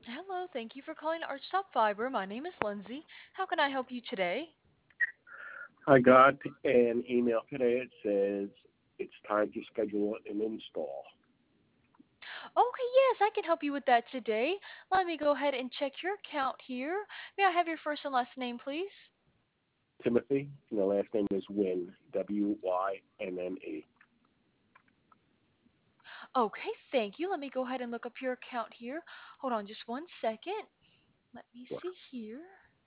Hello, thank you for calling Archtop Fiber. My name is Lindsay. How can I help you today? I got an email today. It says it's time to schedule an install. Okay, yes, I can help you with that today. Let me go ahead and check your account here. May I have your first and last name, please? Timothy, and the last name is Wynn, Wynne. Okay, thank you. Let me go ahead and look up your account here. Hold on just one second. Let me Sure. see here.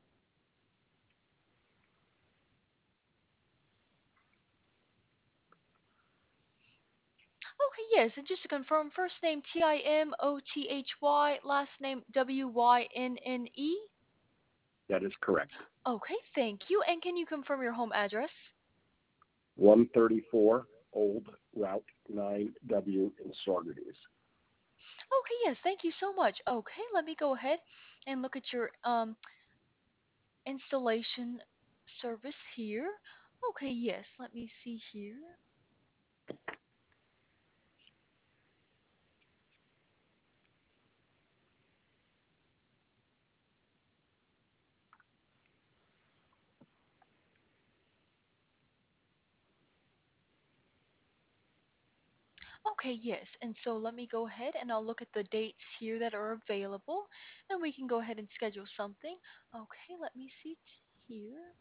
Okay, yes, and just to confirm, first name Timothy, last name Wynne. That is correct. Okay, thank you. And can you confirm your home address? 134 Old Route 9W in Saugerties. Okay, yes, thank you so much. Okay, let me go ahead and look at your installation service here. Okay, yes, let me see here. Okay, yes, and so let me go ahead and I'll look at the dates here that are available and we can go ahead and schedule something. Okay, let me see here.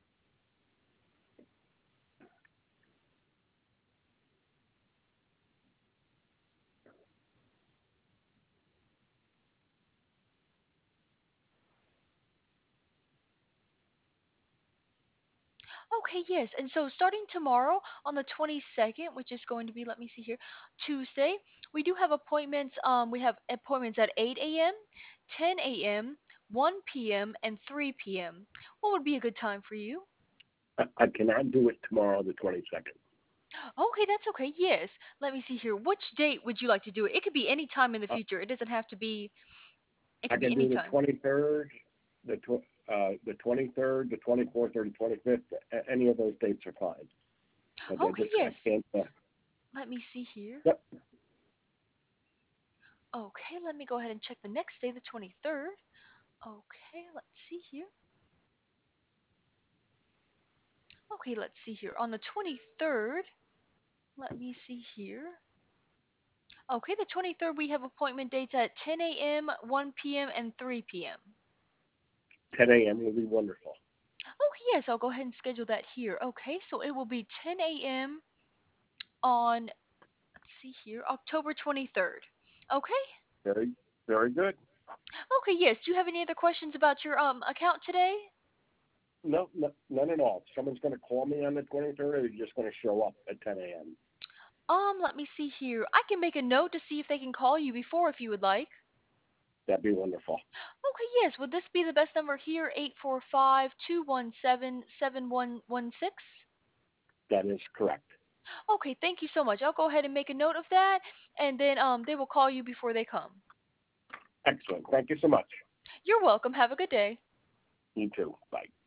Okay, yes. And so starting tomorrow on the 22nd, which is going to be, let me see here, Tuesday, we do have appointments. We have appointments at 8 a.m., 10 a.m., 1 p.m., and 3 p.m. What would be a good time for you? I cannot do it tomorrow, the 22nd. Okay, that's okay. Yes. Let me see here. Which date would you like to do it? It could be any time in the Uh, future. It doesn't have to be, it I could be can any do the time. 23rd, the 23rd, the 24th, or the 25th. Any of those dates are fine. But Okay, I yes. can't. Let me see here. Yep. Okay, let me go ahead and check the next day, the 23rd. Okay, let's see here. Okay, let's see here. On the 23rd, let me see here. Okay, the 23rd, we have appointment dates at 10 a.m., 1 p.m., and 3 p.m. 10 a.m. will be wonderful. Okay, yes, I'll go ahead and schedule that here. Okay, so it will be 10 a.m. on, let's see here, October 23rd. Okay? Very, very good. Okay, yes. Do you have any other questions about your account today? No, no, none at all. Someone's going to call me on the 23rd, or you're just going to show up at 10 a.m. Let me see here. I can make a note to see if they can call you before if you would like. That'd be wonderful. Okay, yes. Would this be the best number here? 845-217-7116? That is correct. Okay, thank you so much. I'll go ahead and make a note of that, and then they will call you before they come. Excellent. Thank you so much. You're welcome. Have a good day. You too. Bye.